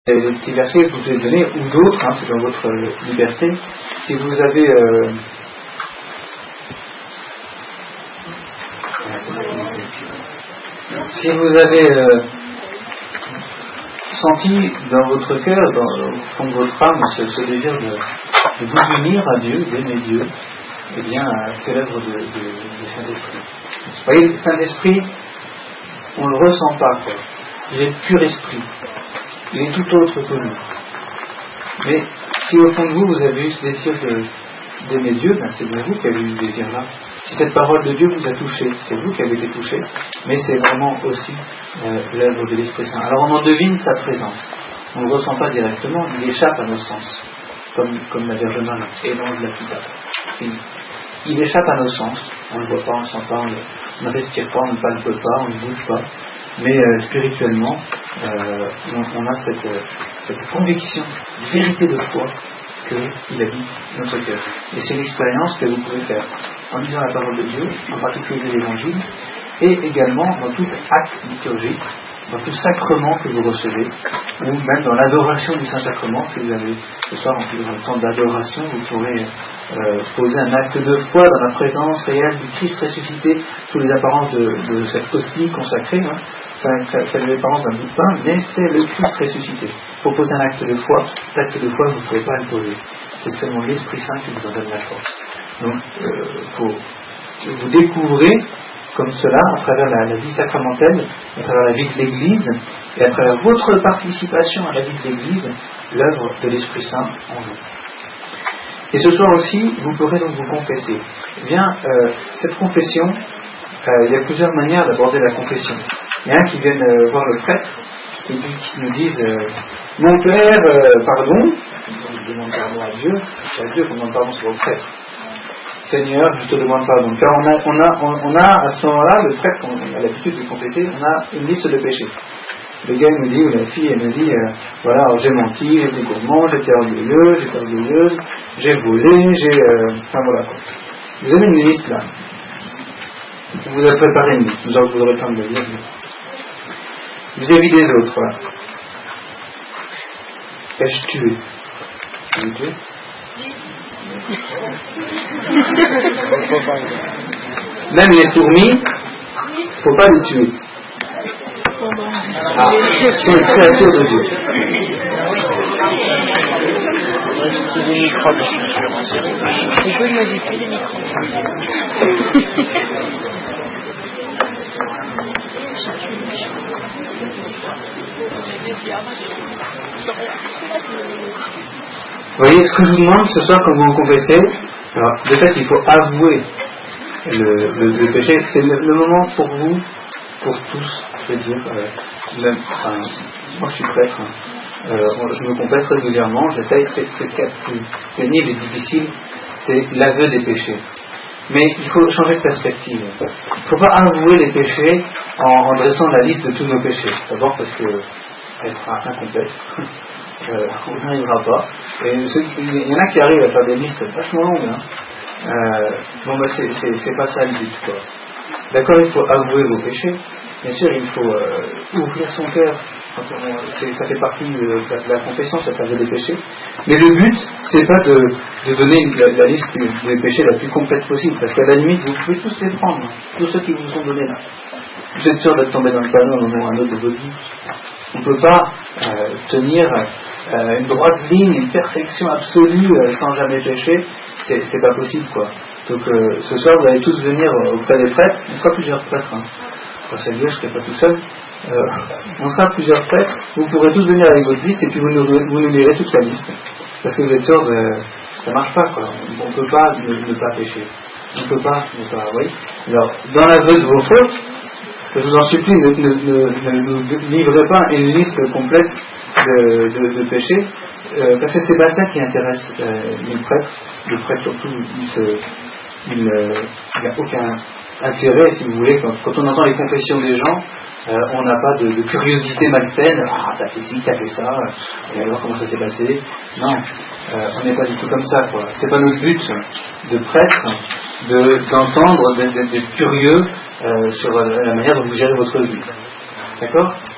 Les petits versets que je vous ai donnés, ou d'autres, c'est dans votre liberté. Si vous avez senti dans votre cœur, au fond de votre âme, ce désir de vous unir à Dieu, d'aimer Dieu, eh bien, c'est l'œuvre du Saint-Esprit. Vous voyez, le Saint-Esprit, on ne le ressent pas, quoi. Il est pur esprit. Il est tout autre que nous. Mais si au fond de vous, vous avez eu ce désir d'aimer Dieu, c'est bien vous qui avez eu ce désir-là. Si cette parole de Dieu vous a touché, c'est vous qui avez été touché, mais c'est vraiment aussi l'œuvre de l'Esprit Saint. Alors on en devine sa présence. On ne le ressent pas directement, il échappe à nos sens, comme la Vierge Marie et l'ange de la Pietà. Il échappe à nos sens, on ne le voit pas, on ne le sent pas, on ne respire pas, on ne palpe pas, on ne bouge pas. Mais spirituellement, on a cette conviction, vérité de foi qu'il habite notre cœur. Et c'est l'expérience que vous pouvez faire en lisant la parole de Dieu, en particulier l'Évangile, et également dans tout acte liturgique, dans tout sacrement que vous recevez, ou même dans l'adoration du Saint-Sacrement. Si vous avez ce soir un temps d'adoration, vous pourrez poser un acte de foi dans la présence réelle du Christ ressuscité sous les apparences de cette hostie consacrée. Ça a l'apparence d'un bout de pain, mais c'est le Christ ressuscité. Il faut poser un acte de foi. Cet acte de foi, vous ne pouvez pas le poser. C'est seulement l'Esprit Saint qui vous en donne la force. Donc, vous découvrez comme cela, à travers la vie sacramentelle, à travers la vie de l'Église, et à travers votre participation à la vie de l'Église, l'œuvre de l'Esprit Saint en vous. Et ce soir aussi, vous pourrez donc vous confesser. Eh bien, cette confession, il y a plusieurs manières d'aborder la confession. Il y en a qui viennent voir le prêtre, qui nous disent mon Père, pardon. Je demande pardon à Dieu. C'est à Dieu qu'on demande pardon, c'est au prêtre. Seigneur, je te demande pardon. Car on a à ce moment-là, le prêtre, on a l'habitude de confesser, on a une liste de péchés. Le gars nous dit, ou la fille, elle nous dit, voilà, alors j'ai menti, j'ai été gourmand, j'étais orgueilleux, j'étais orgueilleuse, j'ai volé, enfin voilà quoi. Vous avez une liste là. Vous avez préparé une liste, vous aurez le temps de le lire. Vous avez vu des autres, voilà. Ai-je tué? Ai-je tué? Même les fourmis, faut pas les tuer. C'est une créature de Dieu. C'est des microbes, je peux modifier les microbes. Vous voyez, ce que je vous demande ce soir quand vous vous confessez, alors de fait il faut avouer le péché. C'est le moment pour vous, pour tous, je veux dire, même, moi je suis prêtre, je me confesse régulièrement, j'essaye, c'est ce qui est le plus pénible et difficile, c'est l'aveu des péchés. Mais il faut changer de perspective. Il ne faut pas avouer les péchés en dressant la liste de tous nos péchés. D'abord parce qu'elle sera incomplète. On n'y arrivera pas. Et il y en a qui arrivent à faire des listes vachement longues. C'est pas ça le but, quoi. D'accord, il faut avouer vos péchés. Bien sûr, il faut ouvrir son cœur. Ça fait partie de la confession, cet aveu des péchés. Mais le but, c'est pas de donner la liste des péchés la plus complète possible, parce qu'à la limite, vous pouvez tous les prendre, tous ceux qui vous sont donnés là. Vous êtes sûr d'être tombé dans le panneau à un moment ou un autre de votre vie. On ne peut pas tenir une droite ligne, une perfection absolue sans jamais pécher. C'est pas possible, quoi. Donc ce soir, vous allez tous venir auprès des prêtres. On sera plusieurs prêtres. C'est Dieu, je ne serai pas tout seul. On sera plusieurs prêtres. Vous pourrez tous venir avec votre liste et puis vous nous lirez toute la liste. Parce que vous êtes sûr ça marche pas, quoi. On ne peut pas ne pas pécher. On ne peut pas ne pas. Oui. Alors, dans l'aveu de vos fautes, je vous en supplie, ne nous livrez pas une liste complète de péchés, parce que c'est pas ça qui intéresse les prêtres. Le prêtre surtout, il n'a aucun intérêt, si vous voulez, quand on entend les confessions des gens, on n'a pas de curiosité malsaine. Ah, t'as fait ci, t'as fait ça, et alors comment ça s'est passé? Non, on n'est pas du tout comme ça, quoi. C'est pas notre but de prêtre d'entendre, d'être curieux sur la manière dont vous gérez votre vie. D'accord?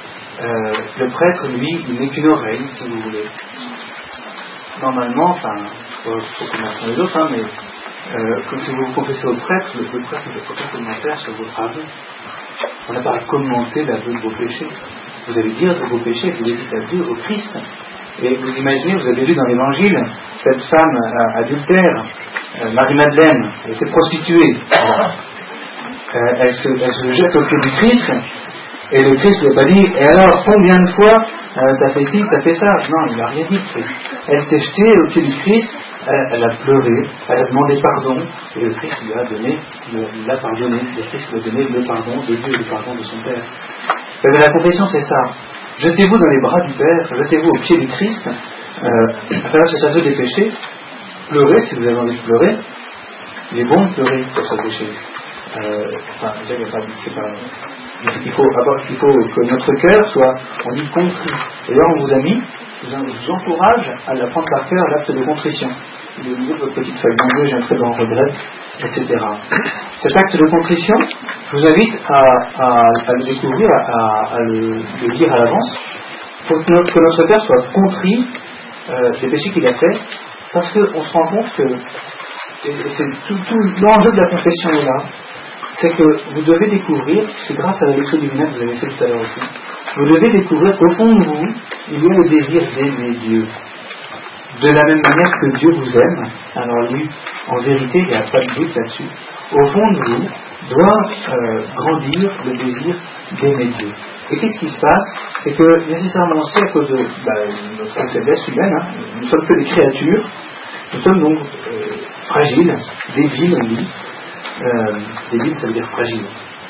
le prêtre, lui, il n'est qu'une oreille, si vous voulez. Normalement, faut connaître les autres, mais quand vous vous confessez au prêtre, le prêtre ne peut pas commentaire sur votre aveu. On n'a pas à commenter l'aveu de vos péchés. Vous allez dire de vos péchés, vous les dites à Dieu, au Christ. Et vous imaginez, vous avez lu dans l'Évangile, cette femme adultère, Marie-Madeleine, elle était prostituée. Elle se jette au pied du Christ, et le Christ lui a pas dit, et alors, combien de fois t'as fait ci, t'as fait ça? Non, il n'a rien dit. Elle s'est jetée au pied du Christ, elle a pleuré, elle a demandé pardon, et le Christ lui a donné, l'a pardonné, le Christ lui a donné le pardon de Dieu, le pardon de son Père. Mais la confession, c'est ça. Jetez-vous dans les bras du Père, jetez-vous au pied du Christ, à travers ce aveu des péchés, pleurez si vous avez envie de pleurer. Il est bon de pleurer pour ce péché. Il faut que notre cœur soit, on dit, contrit. D'ailleurs, on vous a mis, je vous encourage à l'apprendre par cœur, l'acte de contrition. Il est au niveau de votre petite feuille. Mon Dieu, j'ai un très grand regret, etc. Cet acte de contrition, je vous invite à le découvrir, à le lire à l'avance, pour que notre cœur soit contrit des péchés qu'il a fait, parce qu'on se rend compte que, et c'est tout l'enjeu de la confession est là, c'est que vous devez découvrir, c'est grâce à la lecture divine que vous avez fait tout à l'heure aussi, vous devez découvrir qu'au fond de vous, il y a le désir d'aimer Dieu. De la même manière que Dieu vous aime, alors lui, en vérité, il n'y a pas de doute là-dessus, au fond de vous, doit grandir le désir d'aimer Dieu. Et qu'est-ce qui se passe? C'est que nécessairement aussi à cause de notre faiblesse humaine, nous ne sommes que des créatures, nous sommes donc fragiles, débiles, on dit. Débile, ça veut dire fragile.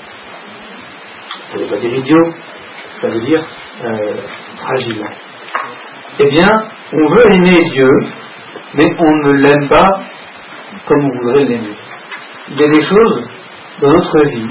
Ça ne veut pas dire idiot, ça veut dire fragile. Eh bien, on veut aimer Dieu, mais on ne l'aime pas comme on voudrait l'aimer. Il y a des choses dans notre vie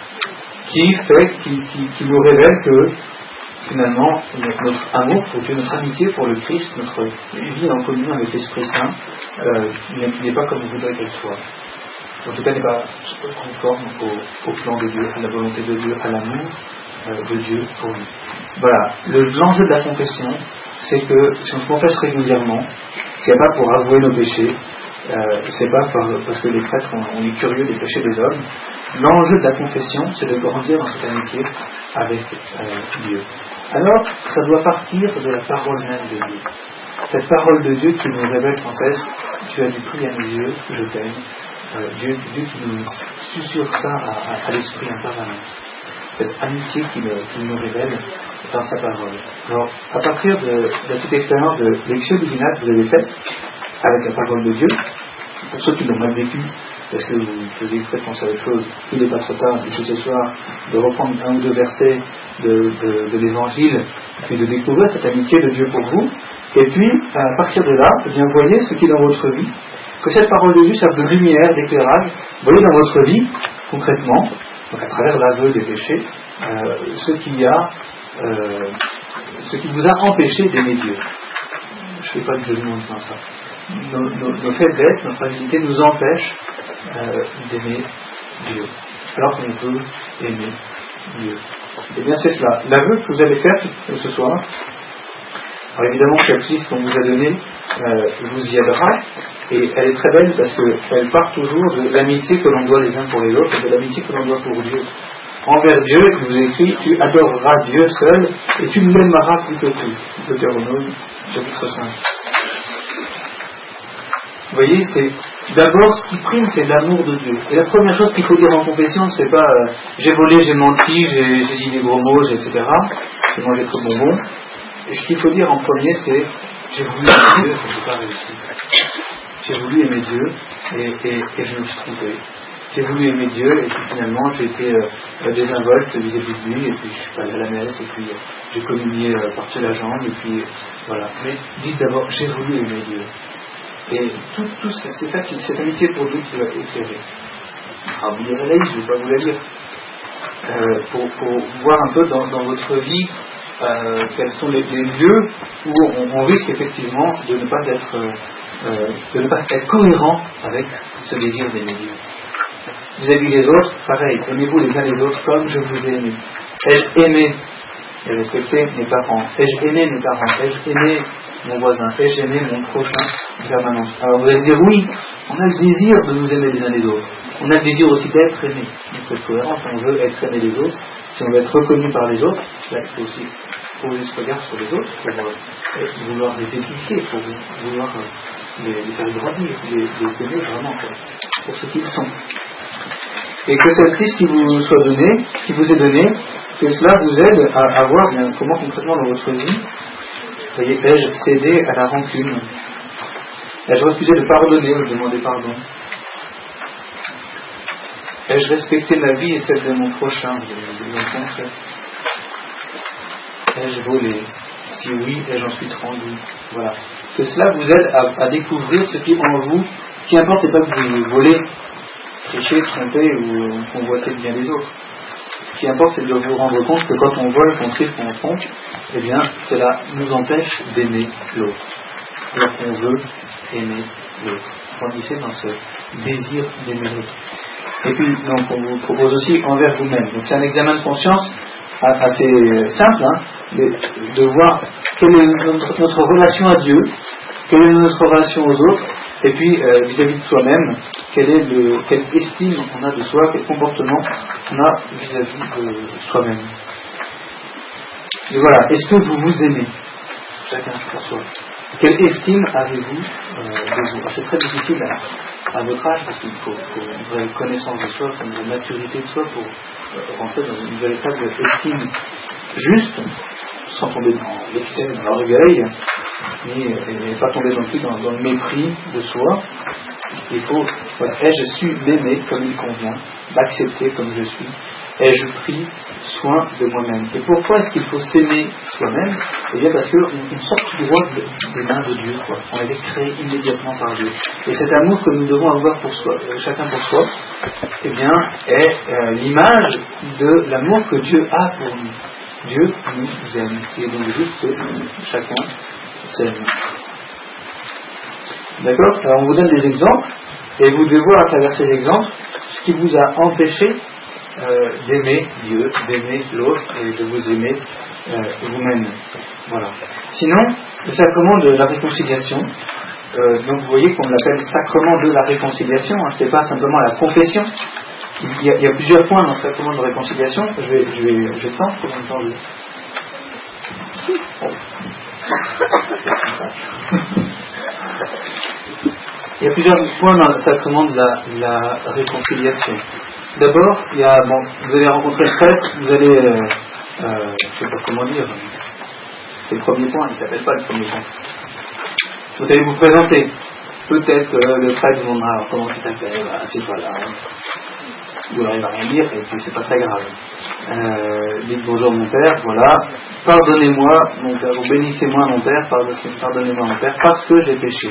qui nous révèlent que finalement notre amour pour Dieu, notre amitié pour le Christ, notre vie en communion avec l'Esprit Saint n'est pas comme on voudrait qu'elle soit. En tout cas, n'est pas conforme au plan de Dieu, à la volonté de Dieu, à l'amour de Dieu pour nous. Voilà, l'enjeu de la confession, c'est que si on se confesse régulièrement, c'est pas pour avouer nos péchés, c'est pas parce que les prêtres on est curieux des péchés des hommes. L'enjeu de la confession, c'est de grandir dans cette amitié avec Dieu. Alors, ça doit partir de la parole même de Dieu. Cette parole de Dieu qui nous révèle sans cesse, tu as du prix à mes yeux, je t'aime. Dieu qui nous susurre ça à l'esprit en permanence. Cette amitié qui nous révèle dans sa parole. Alors, à partir de cette expérience de lectio divina que vous avez faite avec la parole de Dieu, pour ceux qui l'ont mal vécu, parce que vous faisiez exprès de penser à autre chose, il n'est pas trop tard, ici ce soir, de reprendre un ou deux versets de l'Évangile, puis de découvrir cette amitié de Dieu pour vous, et puis, à partir de là, eh bien, voyez ce qui est dans votre vie, que cette parole de Dieu serve de lumière, d'éclairage, voyez dans votre vie, concrètement, donc à travers l'aveu des péchés, ce qui vous a empêché d'aimer Dieu. Je ne fais pas de jeu de mots dans ça. Nos faiblesses, notre fragilité nous empêchent d'aimer Dieu, alors qu'on peut aimer Dieu. Et bien c'est cela. L'aveu que vous allez faire ce soir, alors évidemment cette liste qu'on vous a donnée vous y aidera, et elle est très belle parce qu'elle part toujours de l'amitié que l'on doit les uns pour les autres, et de l'amitié que l'on doit pour Dieu. Envers Dieu, il vous écrit, tu adoreras Dieu seul, et tu l'aimeras plus que tout. Deutéronome, chapitre 5. Vous voyez, c'est d'abord ce qui prime, c'est l'amour de Dieu. Et la première chose qu'il faut dire en confession, c'est pas j'ai volé, j'ai menti, j'ai dit des gros mots, etc. J'ai mangé trop de bonbons. Et ce qu'il faut dire en premier, c'est j'ai voulu aimer Dieu, et je n'ai pas réussi. J'ai voulu aimer Dieu et je me suis trompé. J'ai voulu aimer Dieu et puis finalement j'ai été désinvolte vis-à-vis de lui, et puis je suis pas allé à la messe, et puis j'ai communié par-dessus la jambe, et puis voilà. Mais dites d'abord j'ai voulu aimer Dieu. Et tout c'est ça cette amitié pour Dieu qui va éclairer. Alors vous lirez la liste, je ne vais pas vous la lire. Pour voir un peu dans votre vie quels sont les lieux où on risque effectivement de ne pas être cohérent avec ce désir d'aimer Dieu. Vis-à-vis des autres, pareil, aimez-vous les uns les autres comme je vous ai aimé. Être aimé Ai-je respecté mes parents? Ai-je aimé mes parents? Ai-je aimé mon voisin? Ai-je aimé mon prochain en permanence? Alors vous allez dire oui, on a le désir de nous aimer les uns les autres. On a le désir aussi d'être aimé. Il faut être cohérent, on veut être aimé des autres. Si on veut être reconnu par les autres, là, il faut aussi poser ce regard sur les autres pour vouloir les édifier, pour vouloir les faire grandir, les aimer vraiment pour ce qu'ils sont. Et que cette liste qui vous est donnée, que cela vous aide à voir bien comment concrètement dans votre vie, voyez, ai-je cédé à la rancune? Ai-je refusé de pardonner ou de demander pardon? Ai-je respecté ma vie et celle de mon prochain? Ai-je volé? Si oui, ai-je ensuite rendu? Voilà. Que cela vous aide à découvrir ce qui est en vous. Ce qui importe, c'est pas que vous volez, tricher, tromper ou convoiter bien les autres. Ce qui importe, c'est de vous rendre compte que quand on vole, qu'on triche, qu'on trompe, eh bien, cela nous empêche d'aimer l'autre. Alors qu'on veut aimer l'autre. Grandissez dans ce désir d'aimer l'autre. Et puis, donc, on vous propose aussi envers vous-même. Donc, c'est un examen de conscience assez simple, de voir quelle est notre relation à Dieu, quelle est notre relation aux autres, et puis vis-à-vis de soi-même, quelle estime on a de soi, quel comportement on a vis-à-vis de soi-même. Et voilà, est-ce que vous vous aimez? Chacun pour soi. Quelle estime avez-vous de vous? C'est très difficile à votre âge, parce qu'il faut une vraie connaissance de soi, une vraie maturité de soi pour rentrer dans une véritable estime juste, sans tomber dans l'excès, dans l'orgueil, et pas tomber non plus dans le mépris de soi. Il faut, ai-je su m'aimer comme il convient, m'accepter comme je suis? Ai-je pris soin de moi-même? Et pourquoi est-ce qu'il faut s'aimer soi-même? Eh bien parce qu'on sort tout droit des mains de Dieu, quoi. On a été créé immédiatement par Dieu. Et cet amour que nous devons avoir pour soi, chacun pour soi, eh bien, est l'image de l'amour que Dieu a pour nous. Dieu nous aime. Et donc juste que chacun s'aime. D'accord? Alors on vous donne des exemples, et vous devez voir à travers ces exemples ce qui vous a empêché d'aimer Dieu, d'aimer l'autre et de vous aimer vous-même. Voilà. Sinon, le sacrement de la réconciliation, donc vous voyez qu'on l'appelle sacrement de la réconciliation, c'est pas simplement la confession. Il y a plusieurs points dans le sacrement de réconciliation. Je tente combien de temps Il y a plusieurs points dans le sacrement de la réconciliation. D'abord, vous allez rencontrer le prêtre, vous allez, je ne sais pas comment dire, c'est le premier point, il ne s'appelle pas le premier point. Vous allez vous présenter. Peut-être que le prêtre vous demandera comment tu t'appelles, c'est pas là. Ou alors il va rien dire, et puis c'est pas très grave. Dites bonjour mon père, voilà. Pardonnez-moi mon père, ou bénissez-moi mon père, pardonnez-moi mon père, parce que j'ai péché.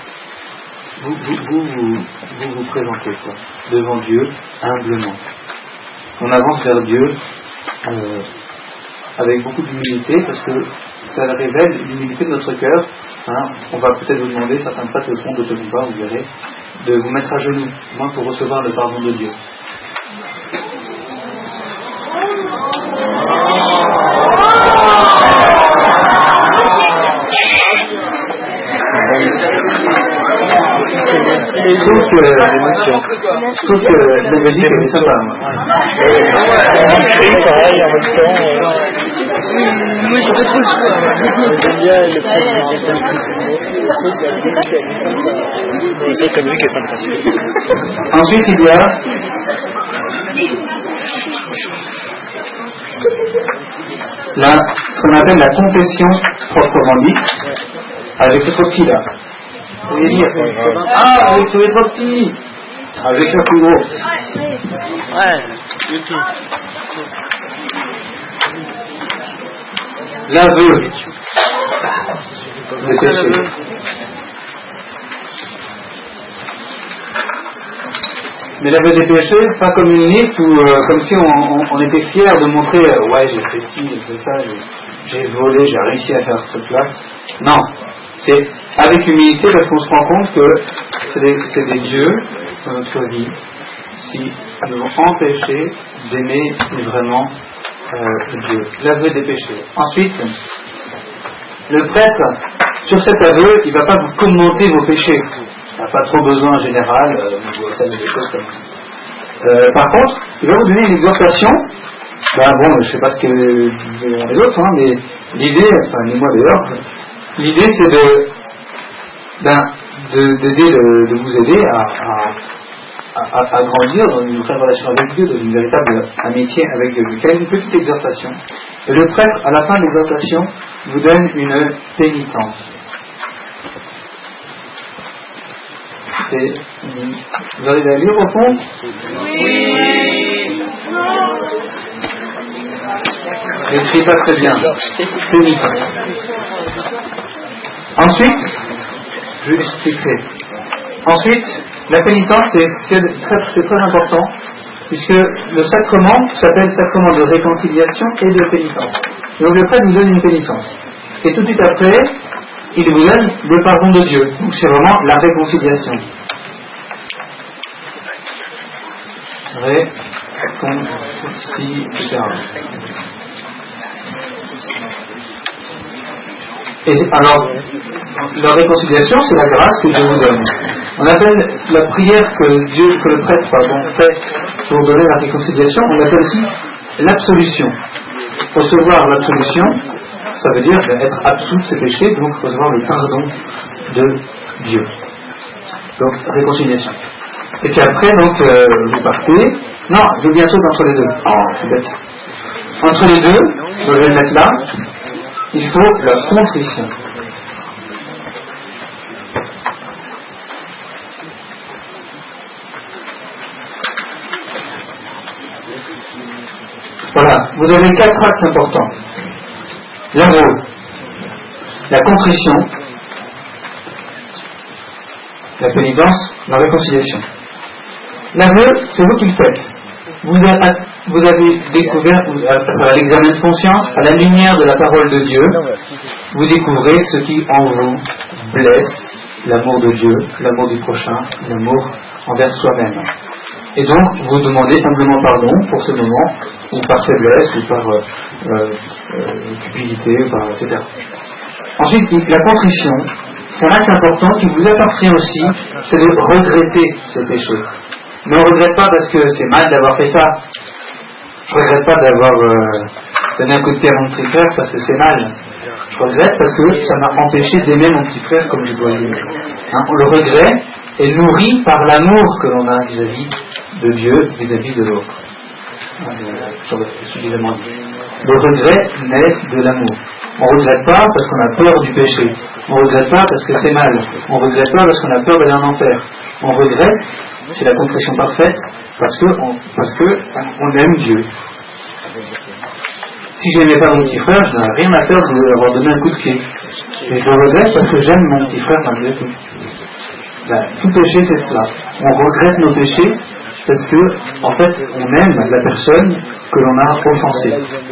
Vous présentez quoi, devant Dieu humblement. On avance vers Dieu avec beaucoup d'humilité, parce que ça révèle l'humilité de notre cœur. On va peut-être vous demander, certains prêtres le font, d'autres pas, vous verrez, de vous mettre à genoux, moins pour recevoir le pardon de Dieu. Je trouve que le Belgique est sympa. C'est pareil en même temps. Moi j'ai pas trop le choix. J'aime bien le c'est comme lui qui est sympa. Ensuite il y a ce qu'on appelle la confession proprement dite, avec le trop petit là. Vous voulez dire avec le trop petit, avec le plus gros. Ouais, du tout. L'aveu des péchés. Mais l'aveu des péchés, pas comme une liste ou comme si on était fier de montrer ouais j'ai fait ci, j'ai fait ça, j'ai volé, j'ai réussi à faire ce truc-là. Non, c'est avec humilité parce qu'on se rend compte que c'est des dieux dans notre vie qui nous ont empêchés d'aimer vraiment Dieu, l'aveu des péchés. Ensuite, le prêtre, sur cet aveu, il ne va pas vous commenter vos péchés. Il n'a pas trop besoin en général, vous savez des choses comme ça. Par contre, il va vous donner une exhortation. Ben bon, je ne sais pas ce que les autres, hein, mais l'idée, enfin, ni moi d'ailleurs, l'idée c'est de vous aider à grandir dans une vraie relation avec Dieu, dans une véritable amitié avec Dieu. Il y a une petite exhortation. Et le prêtre, à la fin de l'exhortation, vous donne une pénitence. Vous arrivez à lire au fond? Oui. Je n'écris pas très bien. Pénitence. Ensuite, je vais expliquer. Ensuite, la pénitence, c'est très important, puisque le sacrement s'appelle sacrement de réconciliation et de pénitence. Donc le prêtre vous donne une pénitence. Et tout de suite après, il vous donne le pardon de Dieu. Donc c'est vraiment la réconciliation. Réconciliation. Et alors, la réconciliation, c'est la grâce que Dieu vous donne. On appelle la prière que le prêtre fait pour donner la réconciliation, on l'appelle aussi l'absolution. Recevoir l'absolution, ça veut dire être absous de ses péchés, donc recevoir le pardon de Dieu. Donc, réconciliation. Et puis après, donc, vous partez. Non, je viens sauter entre les deux. Oh, c'est bête. Entre les deux, je vais le mettre là. Il faut la contrition. Voilà, vous avez 4 actes importants. L'aveu, la contrition, la pénitence, la réconciliation. L'aveu, c'est vous qui le faites. Vous avez découvert, à l'examen de conscience, à la lumière de la parole de Dieu, vous découvrez ce qui en vous blesse, l'amour de Dieu, l'amour du prochain, l'amour envers soi-même. Et donc, vous demandez humblement pardon pour ce moment, ou par faiblesse, ou par cupidité, etc. Ensuite, la contrition, c'est un acte important qui vous appartient aussi, c'est de regretter ces péchés. Mais on ne regrette pas parce que c'est mal d'avoir fait ça. Je ne regrette pas d'avoir donné un coup de pied à mon petit frère parce que c'est mal. Je regrette parce que ça m'a empêché d'aimer mon petit frère comme je dois l'aimer. Le regret est nourri par l'amour que l'on a vis-à-vis de Dieu, vis-à-vis de l'autre. Suffisamment dit. Le regret naît de l'amour. On ne regrette pas parce qu'on a peur du péché. On ne regrette pas parce que c'est mal. On ne regrette pas parce qu'on a peur d'aller en enfer. On regrette, c'est la contrition parfaite, parce que on aime Dieu. Si je n'aimais pas mon petit frère, je n'aurais rien à faire de lui avoir donné un coup de pied. Mais je le regrette parce que j'aime mon petit frère malgré tout. Tout péché, c'est cela. On regrette nos péchés parce que, en fait, on aime la personne que l'on a offensée.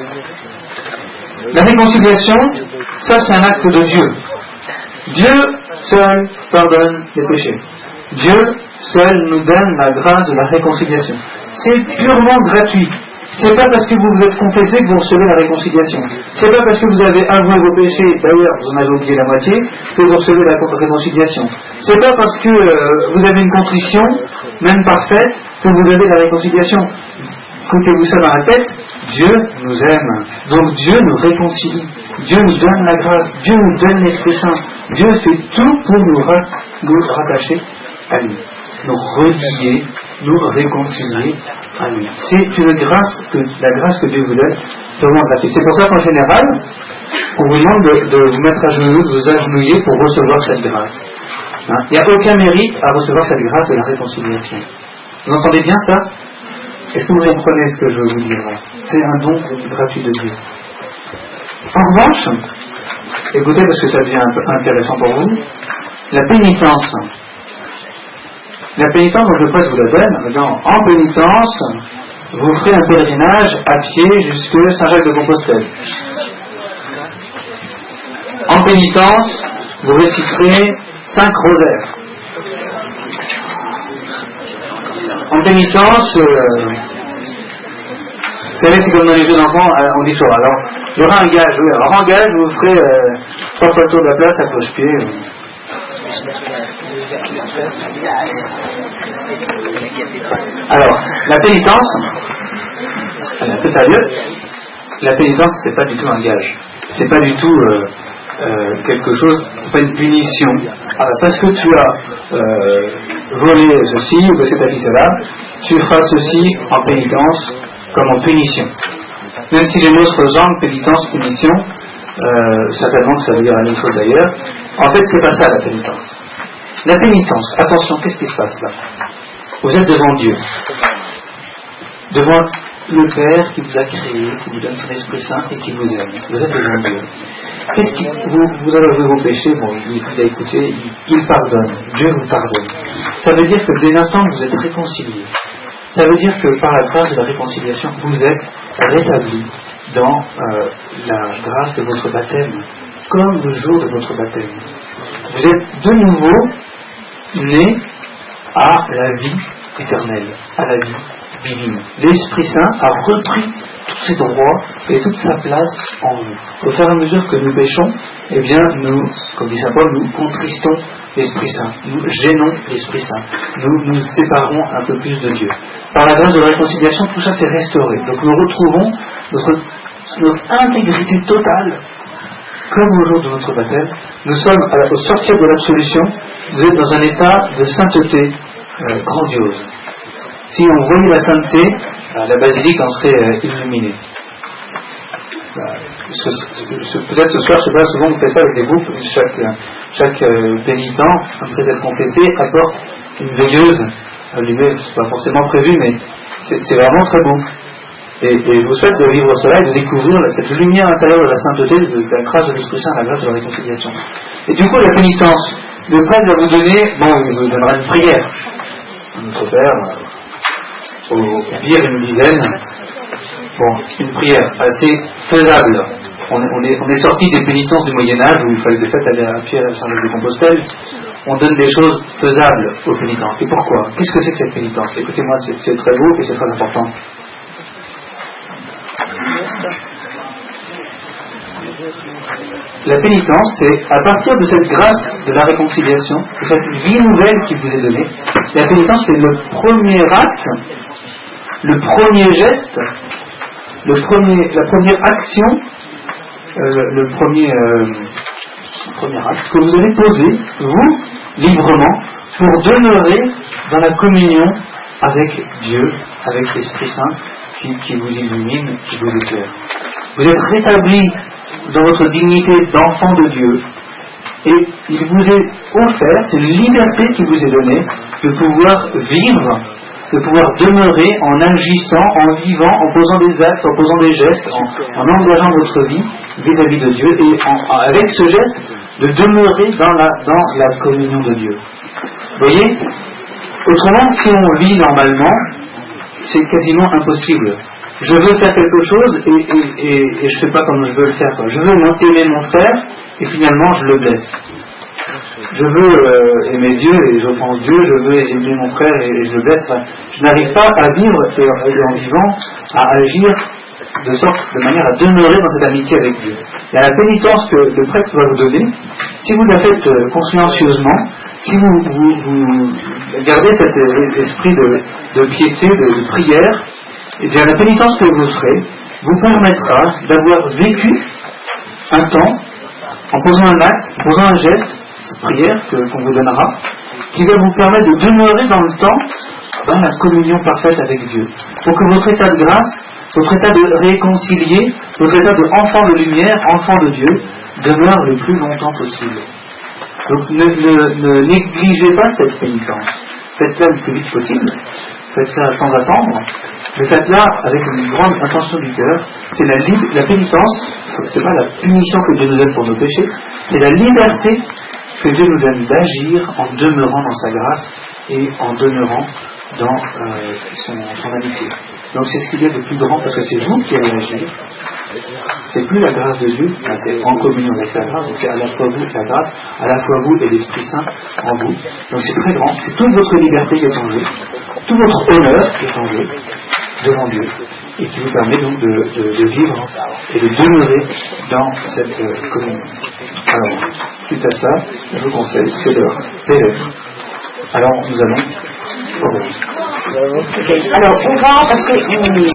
La réconciliation, ça c'est un acte de Dieu. Dieu seul pardonne les péchés. Dieu seul nous donne la grâce de la réconciliation. C'est purement gratuit. C'est pas parce que vous vous êtes confessé que vous recevez la réconciliation. C'est pas parce que vous avez avoué vos péchés, d'ailleurs vous en avez oublié la moitié, que vous recevez la réconciliation. C'est pas parce que vous avez une contrition, même parfaite, que vous avez la réconciliation. Foutez-vous ça dans la tête, Dieu nous aime. Donc Dieu nous réconcilie. Dieu nous donne la grâce. Dieu nous donne l'Esprit Saint. Dieu fait tout pour nous rattacher à lui. Nous relier, nous réconcilier à lui. C'est une grâce la grâce que Dieu vous donne, vraiment gratuite. C'est pour ça qu'en général, on vous demande de vous mettre à genoux, de vous agenouiller pour recevoir cette grâce. Il n'y a aucun mérite à recevoir cette grâce de la réconciliation. Vous entendez bien ça? Est-ce que vous comprenez ce que je veux vous dire là? C'est un don gratuit de Dieu. En revanche, écoutez parce que ça devient un peu intéressant pour vous, la pénitence. La pénitence, donc le prêtre vous la donne, en pénitence, vous ferez un pèlerinage à pied jusque Saint-Jacques-de-Compostelle. En pénitence, vous réciterez 5 rosaires. En pénitence, Vous savez, c'est comme dans les jeux d'enfants, on dit toujours, alors, il y aura un gage, oui, alors en gage, vous ferez 3 fois le tour de la place à cloche-pied. Alors, la pénitence, c'est un peu sérieux, la pénitence, c'est pas du tout un gage. C'est pas du tout quelque chose, c'est pas une punition. Alors, parce que tu as volé ceci ou que tu as fait cela, tu feras ceci en pénitence comme en punition. Même si les mots se ressemblent, pénitence, punition, certainement que ça veut dire la même chose d'ailleurs. En fait, c'est pas ça la pénitence. La pénitence, attention, qu'est-ce qui se passe là? Vous êtes devant Dieu, devant le Père qui vous a créé, qui vous donne son Esprit Saint et qui vous aime. Vous êtes devant Dieu. Qu'est-ce qui vous avez vos péchés, bon, il vous a écouté, il pardonne, Dieu vous pardonne. Ça veut dire que dès l'instant que vous êtes réconciliés, ça veut dire que par la grâce de la réconciliation, vous êtes rétablis dans la grâce de votre baptême, comme le jour de votre baptême. Vous êtes de nouveau nés à la vie éternelle, à la vie divine. L'Esprit Saint a repris tous ses droits et toute sa place en vous. Au fur et à mesure que nous péchons, eh bien, nous, comme dit saint Paul, nous contristons l'Esprit Saint, nous gênons l'Esprit Saint, nous nous séparons un peu plus de Dieu. Par la grâce de la réconciliation, tout ça s'est restauré. Donc nous retrouvons notre intégrité totale, comme au jour de notre baptême. Nous sommes, au sortir de l'absolution, vous êtes dans un état de sainteté grandiose. Si on voyait la sainteté, la basilique en serait illuminée. Peut-être ce soir, je ne sais pas, souvent on fait ça avec des groupes, chaque pénitent, après être confessé, apporte une veilleuse allumée, c'est pas forcément prévu, mais c'est vraiment très beau. Et je vous souhaite de vivre cela et de découvrir cette lumière intérieure de la sainteté, de la grâce de l'Esprit Saint, la grâce de la réconciliation. Et du coup, la pénitence, le prêtre va vous donner, bon, il vous donnera une prière. Notre Père, au pire une dizaine, bon, une prière assez faisable. On est sorti des pénitences du Moyen-Âge où il fallait de fait aller à pied à Saint-Jacques-de-Compostelle. On donne des choses faisables aux pénitents. Et pourquoi? Qu'est-ce que c'est que cette pénitence? Écoutez-moi, c'est très beau et c'est très important. La pénitence, c'est à partir de cette grâce de la réconciliation, de cette vie nouvelle qui vous est donnée, la pénitence c'est le premier acte, le premier geste, la première action, le premier acte que vous allez poser, vous, librement, pour demeurer dans la communion avec Dieu, avec l'Esprit Saint, qui vous illumine, qui vous éclaire. Vous êtes rétabli dans votre dignité d'enfant de Dieu, et il vous est offert, c'est une liberté qui vous est donnée, de pouvoir vivre, de pouvoir demeurer en agissant, en vivant, en posant des actes, en posant des gestes, en engageant votre vie vis-à-vis de Dieu, et avec ce geste, de demeurer dans la communion de Dieu. Vous voyez? Autrement, si on vit normalement, c'est quasiment impossible. Je veux faire quelque chose et je ne fais pas comme je veux le faire. Je veux aimer mon frère et finalement je le blesse. Je veux aimer Dieu et j'offense Dieu, je veux aimer mon frère et je le blesse. Enfin, je n'arrive pas à vivre et en vivant, à agir de manière à demeurer dans cette amitié avec Dieu. Il y a la pénitence que le prêtre va vous donner. Si vous la faites consciencieusement, si vous gardez cet esprit de piété, de prière, eh bien la pénitence que vous ferez vous permettra d'avoir vécu un temps en posant un acte, en posant un geste, cette prière qu'on vous donnera, qui va vous permettre de demeurer dans le temps dans la communion parfaite avec Dieu. Pour que votre état de grâce, votre état de réconcilié, votre état d'enfant de lumière, enfant de Dieu, demeure le plus longtemps possible. Donc ne négligez pas cette pénitence. Faites-la le plus vite possible, faites-la sans attendre, mais faites-la avec une grande intention du cœur. C'est la pénitence, c'est pas la punition que Dieu nous donne pour nos péchés, c'est la liberté que Dieu nous donne d'agir en demeurant dans sa grâce et en demeurant dans son amitié. Donc c'est ce qu'il y a de plus grand, parce que c'est vous qui allez agir. C'est plus la grâce de Dieu, c'est en communion avec la grâce, donc c'est à la fois vous et la grâce, à la fois vous et l'Esprit Saint en vous. Donc c'est très grand, c'est toute votre liberté qui est en jeu, tout votre honneur qui est en jeu devant Dieu. et qui vous permet donc de vivre et de demeurer dans cette communion. Alors, suite à ça, je vous conseille, c'est l'heure des lettres. Alors, nous allons... Alors, on va, parce que